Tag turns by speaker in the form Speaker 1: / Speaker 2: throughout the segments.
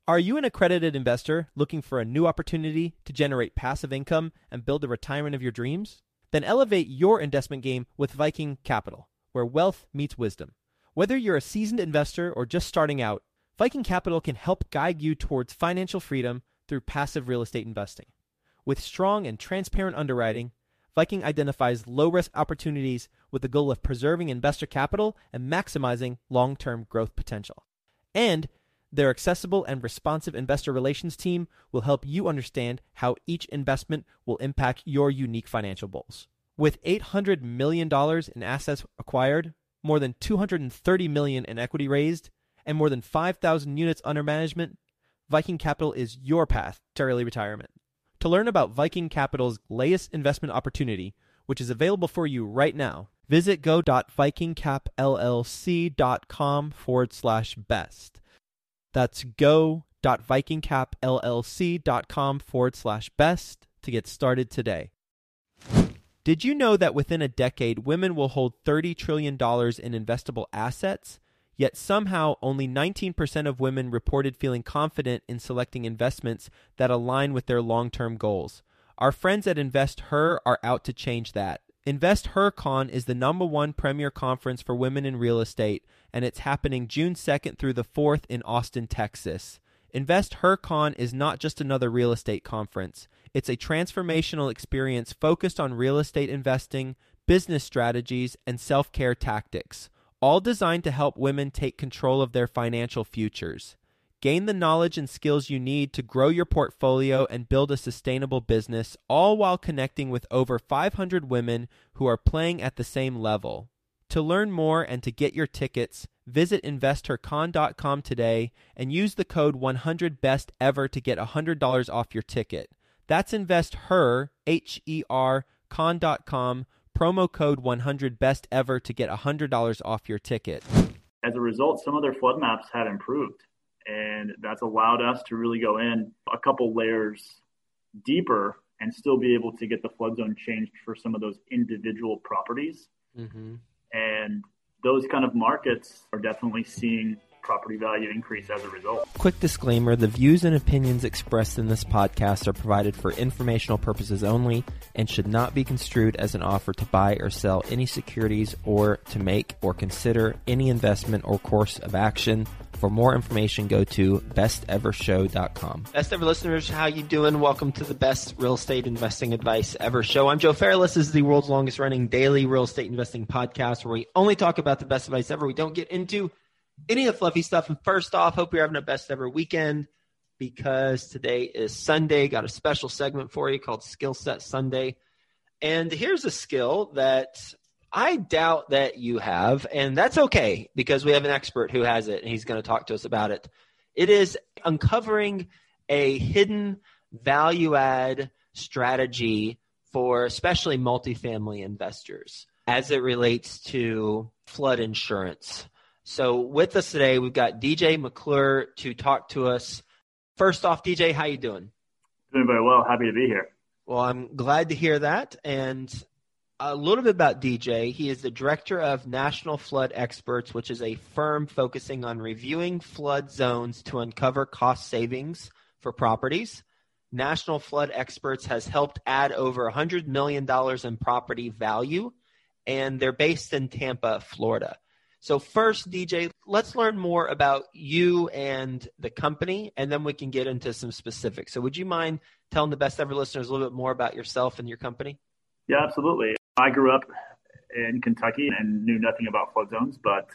Speaker 1: Are you an accredited investor looking for a new opportunity to generate passive income and build the retirement of your dreams? Then elevate your investment game with Viking Capital, where wealth meets wisdom. Whether you're a seasoned investor or just starting out, Viking Capital can help guide you towards financial freedom through passive real estate investing. With strong and transparent underwriting, Viking identifies low-risk opportunities with the goal of preserving investor capital and maximizing long-term growth potential. And their accessible and responsive investor relations team will help you understand how each investment will impact your unique financial goals. With $800 million in assets acquired, more than $230 million in equity raised, and more than 5,000 units under management, Viking Capital is your path to early retirement. To learn about Viking Capital's latest investment opportunity, which is available for you right now, visit go.vikingcapllc.com/best. That's go.vikingcapllc.com/best to get started today. Did you know that within a decade, women will hold $30 trillion in investable assets? Yet somehow only 19% of women reported feeling confident in selecting investments that align with their long-term goals. Our friends at InvestHer are out to change that. InvestHerCon is the #1 premier conference for women in real estate, and it's happening June 2nd through the 4th in Austin, Texas. InvestHerCon is not just another real estate conference. It's a transformational experience focused on real estate investing, business strategies, and self-care tactics, all designed to help women take control of their financial futures. Gain the knowledge and skills you need to grow your portfolio and build a sustainable business, all while connecting with over 500 women who are playing at the same level. To learn more and to get your tickets, visit InvestHerCon.com today and use the code 100BESTEVER to get $100 off your ticket. That's InvestHer, H-E-R, con.com, promo code 100BESTEVER to get $100 off your ticket.
Speaker 2: As a result, some of their flood maps had improved, and that's allowed us to really go in a couple layers deeper and still be able to get the flood zone changed for some of those individual properties. Mm-hmm. And those kind of markets are definitely seeing property value increase as a result.
Speaker 1: Quick disclaimer, the views and opinions expressed in this podcast are provided for informational purposes only and should not be construed as an offer to buy or sell any securities or to make or consider any investment or course of action. For more information, go to bestevershow.com. Best Ever listeners, how you doing? Welcome to the Best Real Estate Investing Advice Ever Show. I'm Joe Fairless. This is the world's longest running daily real estate investing podcast where we only talk about the best advice ever. We don't get into any of the fluffy stuff. And first off, hope you're having a best ever weekend because today is Sunday. Got a special segment for you called Skill Set Sunday. And here's a skill that I doubt that you have, and that's okay because we have an expert who has it, and he's going to talk to us about it. It is uncovering a hidden value-add strategy for especially multifamily investors as it relates to flood insurance. So with us today, we've got DJ McClure to talk to us. First off, DJ, how you doing?
Speaker 2: Doing very well. Happy to be here.
Speaker 1: Well, I'm glad to hear that. And a little bit about DJ. He is the director of National Flood Experts, which is a firm focusing on reviewing flood zones to uncover cost savings for properties. National Flood Experts has helped add over $100 million in property value, and they're based in Tampa, Florida. So first, DJ, let's learn more about you and the company, and then we can get into some specifics. So would you mind telling the Best Ever listeners a little bit more about yourself and your company?
Speaker 2: Yeah, absolutely. I grew up in Kentucky and knew nothing about flood zones, but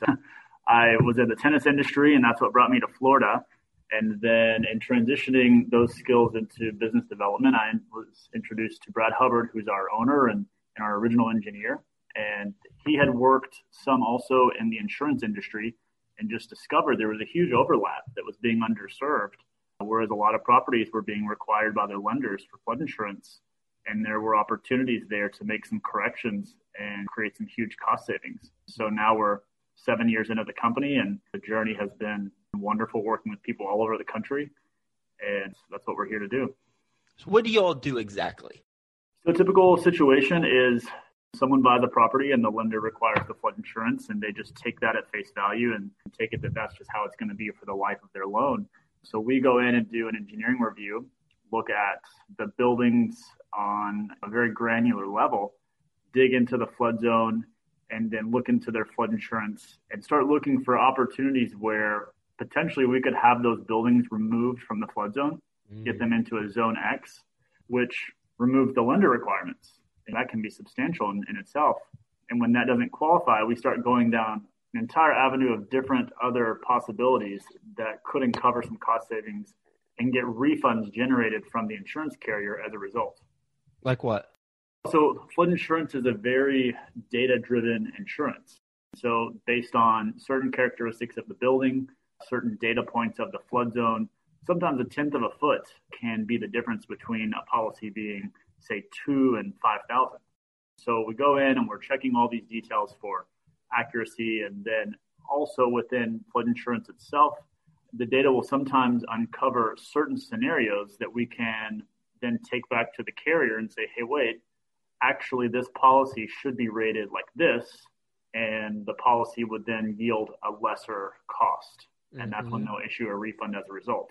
Speaker 2: I was in the tennis industry, and that's what brought me to Florida. And then in transitioning those skills into business development, I was introduced to Brad Hubbard, who's our owner and our original engineer. And he had worked some also in the insurance industry and just discovered there was a huge overlap that was being underserved, whereas a lot of properties were being required by their lenders for flood insurance. And there were opportunities there to make some corrections and create some huge cost savings. So now we're 7 years into the company, and the journey has been wonderful working with people all over the country. And that's what we're here to do.
Speaker 1: So what do you all do exactly?
Speaker 2: So a typical situation is someone buys a property and the lender requires the flood insurance, and they just take that at face value and take it that that's just how it's going to be for the life of their loan. So we go in and do an engineering review, look at the buildings on a very granular level, dig into the flood zone, and then look into their flood insurance and start looking for opportunities where potentially we could have those buildings removed from the flood zone, get them into a zone X, which removes the lender requirements. And that can be substantial in itself. And when that doesn't qualify, we start going down an entire avenue of different other possibilities that could uncover some cost savings and get refunds generated from the insurance carrier as a result.
Speaker 1: Like what?
Speaker 2: So flood insurance is a very data-driven insurance. So based on certain characteristics of the building, certain data points of the flood zone, sometimes a tenth of a foot can be the difference between a policy being, say, 2 and 5,000. So we go in and we're checking all these details for accuracy. And then also within flood insurance itself, the data will sometimes uncover certain scenarios that we can then take back to the carrier and say, hey, wait, actually this policy should be rated like this. And the policy would then yield a lesser cost. And that's when they'll issue a refund as a result.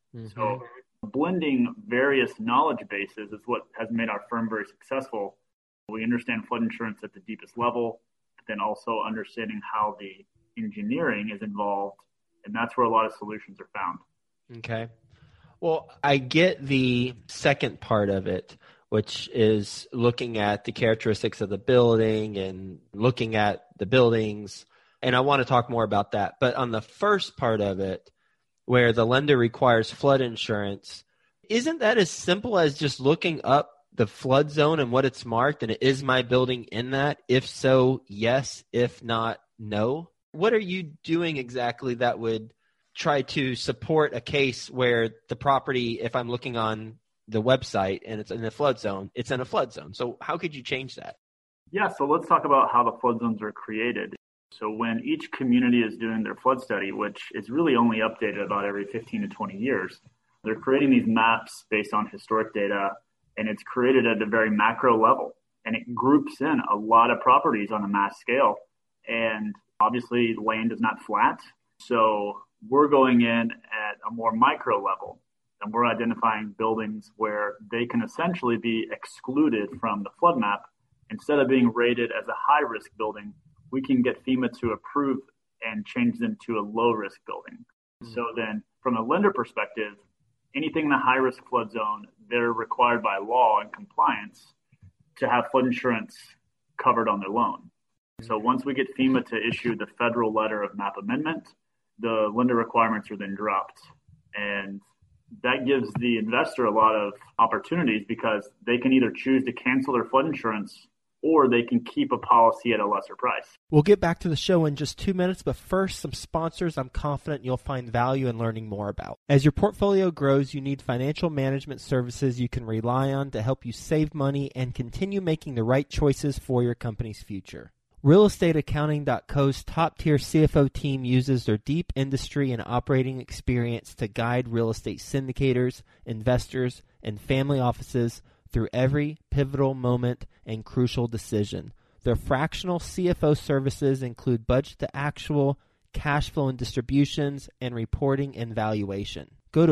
Speaker 2: So blending various knowledge bases is what has made our firm very successful. We understand flood insurance at the deepest level, but then also understanding how the engineering is involved. And that's where a lot of solutions are found.
Speaker 1: Okay. Well, I get the second part of it, which is looking at the characteristics of the building and looking at the buildings. And I want to talk more about that. But on the first part of it, where the lender requires flood insurance, isn't that as simple as just looking up the flood zone and what it's marked, and is my building in that? If so, yes. If not, no. What are you doing exactly that would try to support a case where the property, if I'm looking on the website and it's in a flood zone, it's in a flood zone? So how could you change that?
Speaker 2: Yeah, so let's talk about how the flood zones are created. So when each community is doing their flood study, which is really only updated about every 15 to 20 years, they're creating these maps based on historic data, and it's created at a very macro level. And it groups in a lot of properties on a mass scale. And obviously, land is not flat. So we're going in at a more micro level, and we're identifying buildings where they can essentially be excluded from the flood map. Instead of being rated as a high-risk building, we can get FEMA to approve and change them to a low-risk building. So then from a lender perspective, anything in the high-risk flood zone, they're required by law and compliance to have flood insurance covered on their loan. So once we get FEMA to issue the federal letter of map amendment, the lender requirements are then dropped. And that gives the investor a lot of opportunities because they can either choose to cancel their flood insurance or they can keep a policy at a lesser price.
Speaker 1: We'll get back to the show in just 2 minutes, but first, some sponsors I'm confident you'll find value in learning more about. As your portfolio grows, you need financial management services you can rely on to help you save money and continue making the right choices for your company's future. RealestateAccounting.co's top-tier CFO team uses their deep industry and operating experience to guide real estate syndicators, investors, and family offices through every pivotal moment and crucial decision. Their fractional CFO services include budget to actual, cash flow and distributions, and reporting and valuation. Go to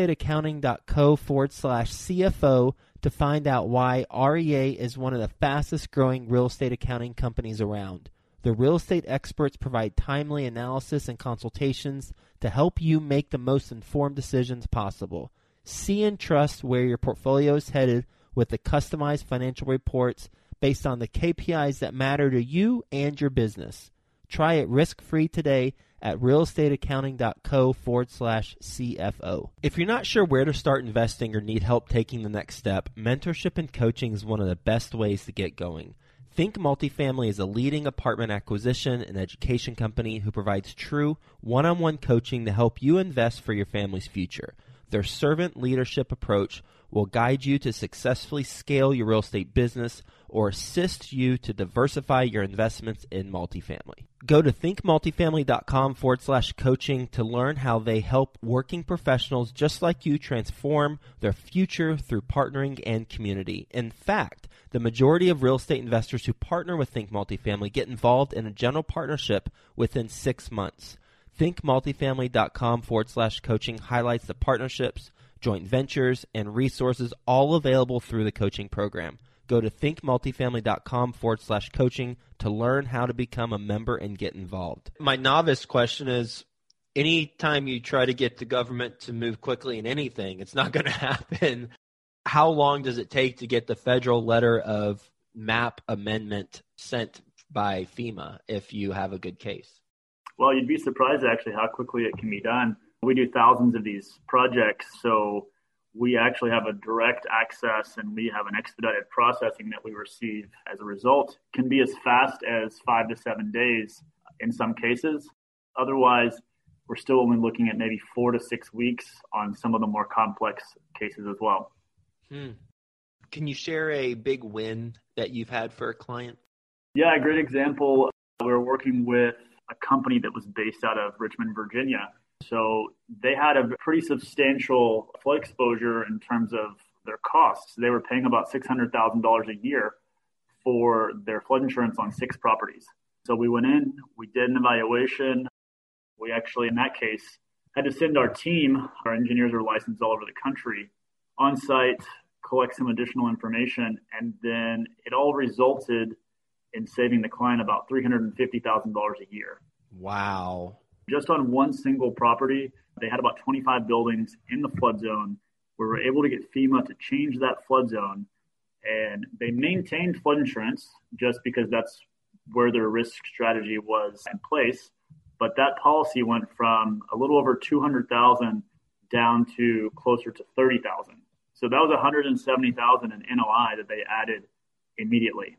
Speaker 1: realestateaccounting.co/CFO to find out why REA is one of the fastest growing real estate accounting companies around. The real estate experts provide timely analysis and consultations to help you make the most informed decisions possible. See and trust where your portfolio is headed with the customized financial reports based on the KPIs that matter to you and your business. Try it risk-free today at realestateaccounting.co/CFO. If you're not sure where to start investing or need help taking the next step, mentorship and coaching is one of the best ways to get going. Think Multifamily is a leading apartment acquisition and education company who provides true one-on-one coaching to help you invest for your family's future. Their servant leadership approach will guide you to successfully scale your real estate business or assist you to diversify your investments in multifamily. Go to thinkmultifamily.com/coaching to learn how they help working professionals just like you transform their future through partnering and community. In fact, the majority of real estate investors who partner with Think Multifamily get involved in a general partnership within 6 months. thinkmultifamily.com/coaching highlights the partnerships, joint ventures, and resources all available through the coaching program. Go to thinkmultifamily.com/coaching to learn how to become a member and get involved. My novice question is, anytime you try to get the government to move quickly in anything, it's not going to happen. How long does it take to get the federal letter of map amendment sent by FEMA if you have a good case?
Speaker 2: Well, you'd be surprised actually how quickly it can be done. We do thousands of these projects, so we actually have a direct access and we have an expedited processing that we receive as a result. It can be as fast as 5 to 7 days in some cases. Otherwise, we're still only looking at maybe 4 to 6 weeks on some of the more complex cases as well.
Speaker 1: Can you share a big win that you've had for a client?
Speaker 2: Yeah, a great example. We're working with a company that was based out of Richmond, Virginia. So they had a pretty substantial flood exposure in terms of their costs. They were paying about $600,000 a year for their flood insurance on 6 properties. So we went in, we did an evaluation. We actually, in that case, had to send our team, our engineers are licensed all over the country, on site, collect some additional information, and then it all resulted in saving the client about $350,000 a year.
Speaker 1: Wow.
Speaker 2: Just on one single property, they had about 25 buildings in the flood zone. We were able to get FEMA to change that flood zone, and they maintained flood insurance just because that's where their risk strategy was in place. But that policy went from a little over $200,000 down to closer to $30,000. So that was $170,000 in NOI that they added immediately.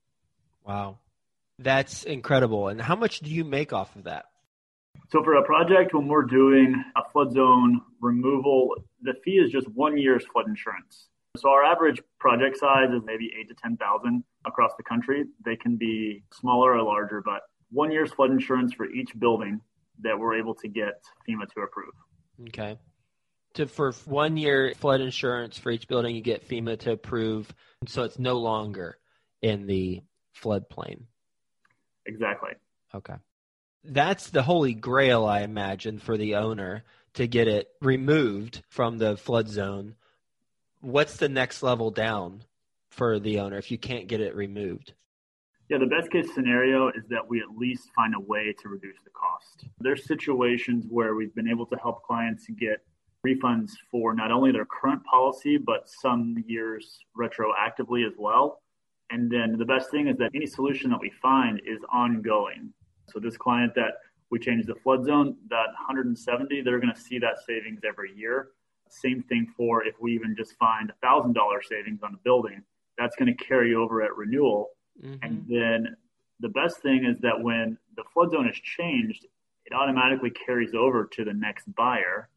Speaker 1: Wow. That's incredible. And how much do you make off of that?
Speaker 2: So for a project, when we're doing a flood zone removal, the fee is just 1 year's flood insurance. So our average project size is maybe 8 to 10,000 across the country. They can be smaller or larger, but 1 year's flood insurance for each building that we're able to get FEMA to approve.
Speaker 1: Okay. For 1 year flood insurance for each building, you get FEMA to approve. So it's no longer in the floodplain.
Speaker 2: Exactly.
Speaker 1: Okay. That's the holy grail, I imagine, for the owner to get it removed from the flood zone. What's the next level down for the owner if you can't get it removed?
Speaker 2: Yeah, the best case scenario is that we at least find a way to reduce the cost. There's situations where we've been able to help clients get refunds for not only their current policy, but some years retroactively as well. And then the best thing is that any solution that we find is ongoing. So this client that we changed the flood zone, that 170, they're going to see that savings every year. Same thing for if we even just find $1,000 savings on the building, that's going to carry over at renewal. Mm-hmm. And then the best thing is that when the flood zone is changed, it automatically carries over to the next buyer,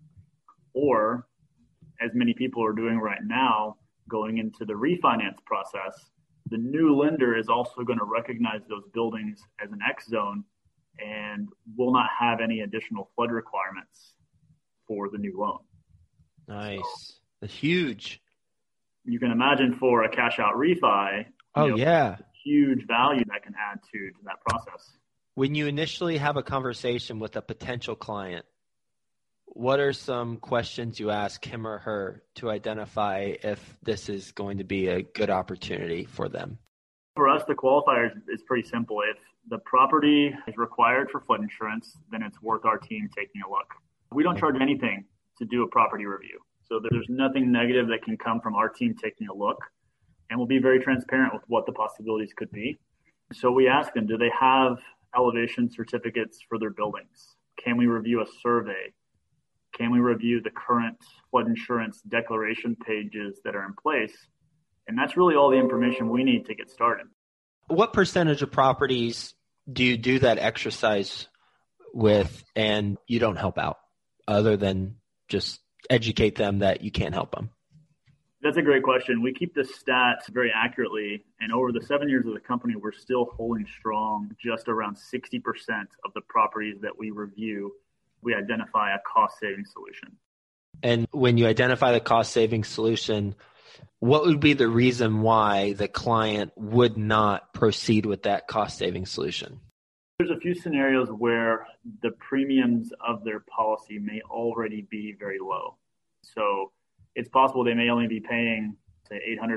Speaker 2: or as many people are doing right now, going into the refinance process, the new lender is also going to recognize those buildings as an X zone and will not have any additional flood requirements for the new loan.
Speaker 1: Nice. So, that's huge.
Speaker 2: You can imagine for a cash out refi,
Speaker 1: yeah,
Speaker 2: huge value that can add to that process.
Speaker 1: When you initially have a conversation with a potential client, what are some questions you ask him or her to identify if this is going to be a good opportunity for them?
Speaker 2: For us, the qualifier is pretty simple. If the property is required for flood insurance, then it's worth our team taking a look. We don't charge anything to do a property review. So there's nothing negative that can come from our team taking a look. And we'll be very transparent with what the possibilities could be. So we ask them, do they have elevation certificates for their buildings? Can we review a survey? Can we review the current flood insurance declaration pages that are in place? And that's really all the information we need to get started.
Speaker 1: What percentage of properties do you do that exercise with and you don't help out, other than just educate them that you can't help them?
Speaker 2: That's a great question. We keep the stats very accurately, and over the 7 years of the company, we're still holding strong. Just around 60% of the properties that we review, we identify a cost-saving solution.
Speaker 1: And when you identify the cost-saving solution, what would be the reason why the client would not proceed with that cost-saving solution?
Speaker 2: There's a few scenarios where the premiums of their policy may already be very low. So it's possible they may only be paying, say,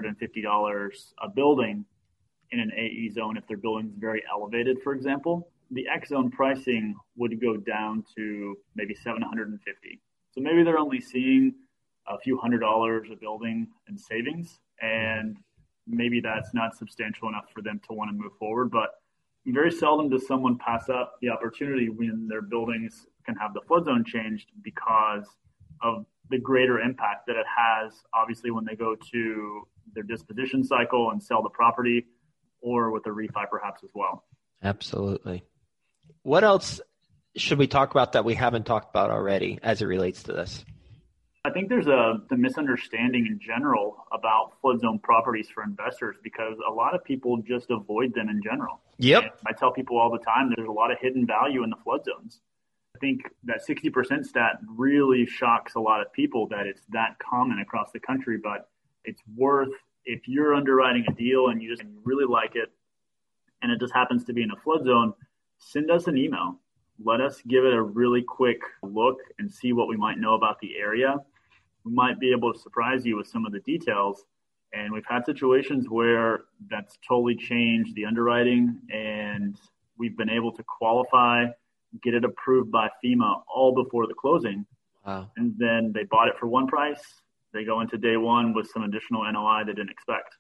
Speaker 2: $850 a building in an AE zone if their building is very elevated, for example. The X zone pricing would go down to maybe $750. So maybe they're only seeing a few $100s a building in savings, and maybe that's not substantial enough for them to want to move forward. But very seldom does someone pass up the opportunity when their buildings can have the flood zone changed because of the greater impact that it has, obviously, when they go to their disposition cycle and sell the property, or with a refi perhaps as well.
Speaker 1: Absolutely. What else should we talk about that we haven't talked about already as it relates to this?
Speaker 2: I think there's the misunderstanding in general about flood zone properties for investors because a lot of people just avoid them in general.
Speaker 1: Yep.
Speaker 2: And I tell people all the time there's a lot of hidden value in the flood zones. I think that 60% stat really shocks a lot of people that it's that common across the country, but it's worth, if you're underwriting a deal and you really like it and it just happens to be in a flood zone, send us an email. Let us give it a really quick look and see what we might know about the area. We might be able to surprise you with some of the details. And we've had situations where that's totally changed the underwriting, and we've been able to qualify, get it approved by FEMA all before the closing.
Speaker 1: Wow.
Speaker 2: And then they bought it for one price. They go into day one with some additional NOI they didn't expect.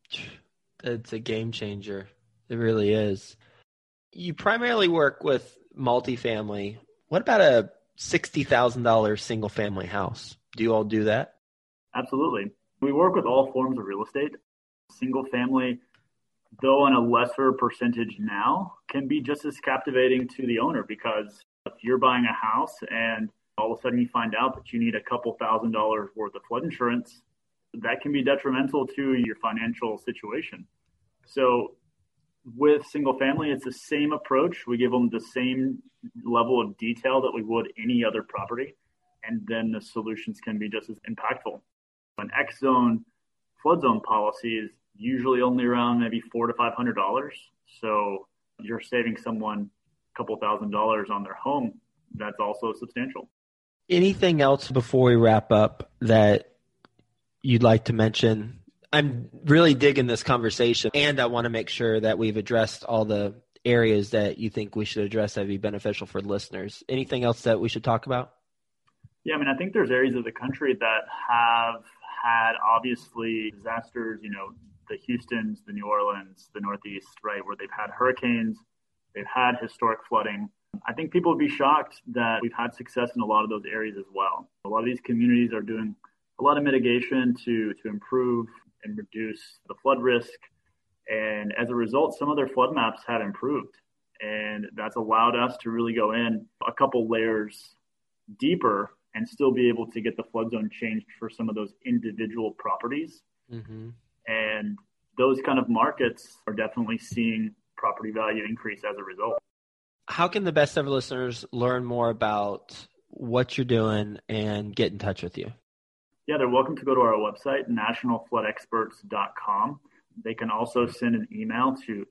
Speaker 1: It's a game changer. It really is. You primarily work with multifamily. What about a $60,000 single family house? Do you all do that?
Speaker 2: Absolutely. We work with all forms of real estate. Single family, though on a lesser percentage now, can be just as captivating to the owner because if you're buying a house and all of a sudden you find out that you need a couple $1,000s worth of flood insurance, that can be detrimental to your financial situation. So with single family, it's the same approach. We give them the same level of detail that we would any other property, and then the solutions can be just as impactful. An X zone flood zone policy is usually only around maybe $400 to $500. So you're saving someone a couple $1,000s on their home. That's also substantial.
Speaker 1: Anything else before we wrap up that you'd like to mention? I'm really digging this conversation, and I want to make sure that we've addressed all the areas that you think we should address that would be beneficial for listeners. Anything else that we should talk about?
Speaker 2: Yeah, I think there's areas of the country that have had obviously disasters, the Houstons, the New Orleans, the Northeast, right, where they've had hurricanes, they've had historic flooding. I think people would be shocked that we've had success in a lot of those areas as well. A lot of these communities are doing a lot of mitigation to improve and reduce the flood risk. And as a result, some of their flood maps had improved. And that's allowed us to really go in a couple layers deeper and still be able to get the flood zone changed for some of those individual properties. Mm-hmm. And those kind of markets are definitely seeing property value increase as a result.
Speaker 1: How can the best ever listeners learn more about what you're doing and get in touch with you?
Speaker 2: Yeah, they're welcome to go to our website, nationalfloodexperts.com. They can also send an email to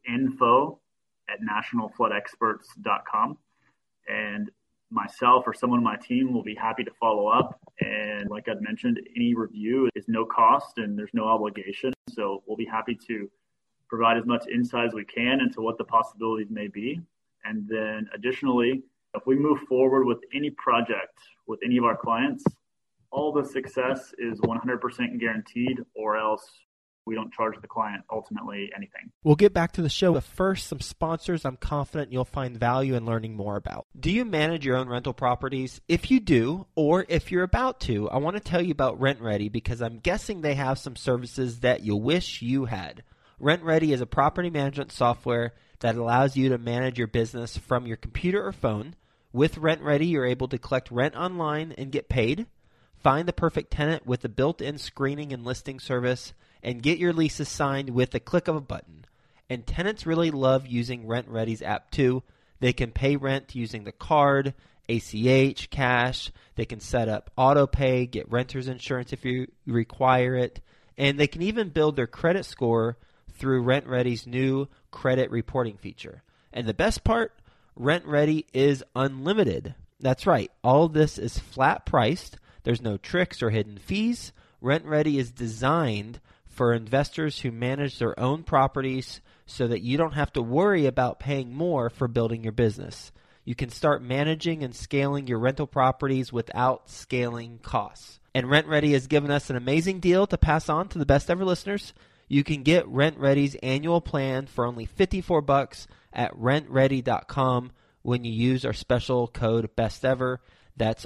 Speaker 2: info@nationalfloodexperts.com. And myself or someone on my team will be happy to follow up. And like I'd mentioned, any review is no cost and there's no obligation. So we'll be happy to provide as much insight as we can into what the possibilities may be. And then additionally, if we move forward with any project with any of our clients, all the success is 100% guaranteed, or else we don't charge the client ultimately anything.
Speaker 1: We'll get back to the show, but first, some sponsors I'm confident you'll find value in learning more about. Do you manage your own rental properties? If you do, or if you're about to, I want to tell you about RentRedi because I'm guessing they have some services that you'll wish you had. RentRedi is a property management software that allows you to manage your business from your computer or phone. With RentRedi, you're able to collect rent online and get paid, find the perfect tenant with a built-in screening and listing service, and get your leases signed with the click of a button. And tenants really love using RentRedi's app too. They can pay rent using the card, ACH, cash. They can set up auto pay, get renter's insurance if you require it. And they can even build their credit score through RentRedi's new credit reporting feature. And the best part, RentRedi is unlimited. That's right. All of this is flat priced. There's no tricks or hidden fees. RentRedi is designed for investors who manage their own properties so that you don't have to worry about paying more for building your business. You can start managing and scaling your rental properties without scaling costs. And RentRedi has given us an amazing deal to pass on to the best ever listeners. You can get RentRedi's annual plan for only $54 at rentredi.com when you use our special code BESTEVER. That's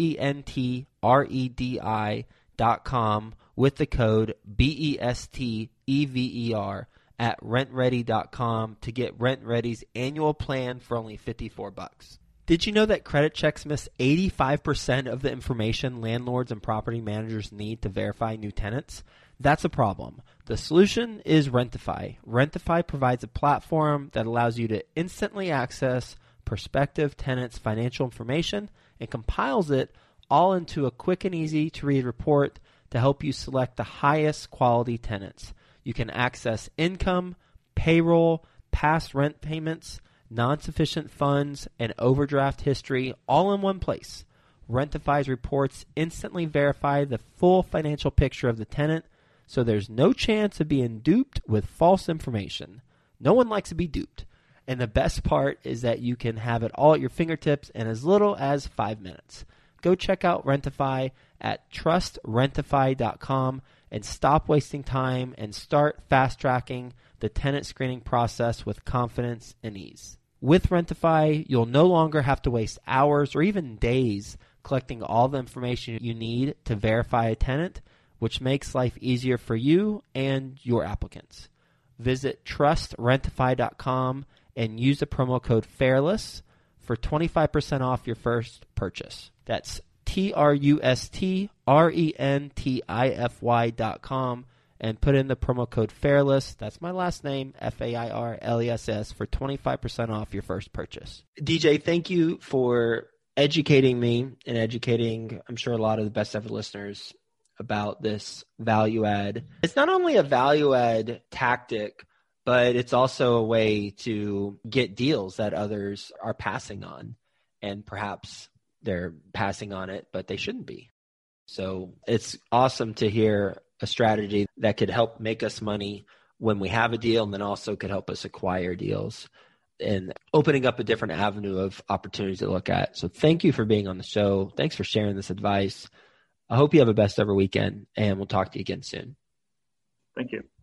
Speaker 1: RENTREDI.com with the code BESTEVER at rentredi.com to get RentRedi's annual plan for only $54. Did you know that credit checks miss 85% of the information landlords and property managers need to verify new tenants? That's a problem. The solution is Rentify. Rentify provides a platform that allows you to instantly access prospective tenants' financial information and compiles it all into a quick and easy to read report to help you select the highest quality tenants. You can access income, payroll, past rent payments, non-sufficient funds, and overdraft history all in one place. Rentify's reports instantly verify the full financial picture of the tenant, so there's no chance of being duped with false information. No one likes to be duped. And the best part is that you can have it all at your fingertips in as little as 5 minutes. Go check out Rentify at trustrentify.com and stop wasting time and start fast-tracking the tenant screening process with confidence and ease. With Rentify, you'll no longer have to waste hours or even days collecting all the information you need to verify a tenant, which makes life easier for you and your applicants. Visit trustrentify.com and use the promo code FAIRLESS for 25% off your first purchase. That's trustrentify.com and put in the promo code FAIRLESS. That's my last name, FAIRLESS, for 25% off your first purchase. DJ, thank you for educating me and educating, I'm sure, a lot of the best ever listeners about this value add. It's not only a value add tactic, but it's also a way to get deals that others are passing on, and perhaps they're passing on it, but they shouldn't be. So it's awesome to hear a strategy that could help make us money when we have a deal, and then also could help us acquire deals and opening up a different avenue of opportunities to look at. So thank you for being on the show. Thanks for sharing this advice. I hope you have a best ever weekend, and we'll talk to you again soon.
Speaker 2: Thank you.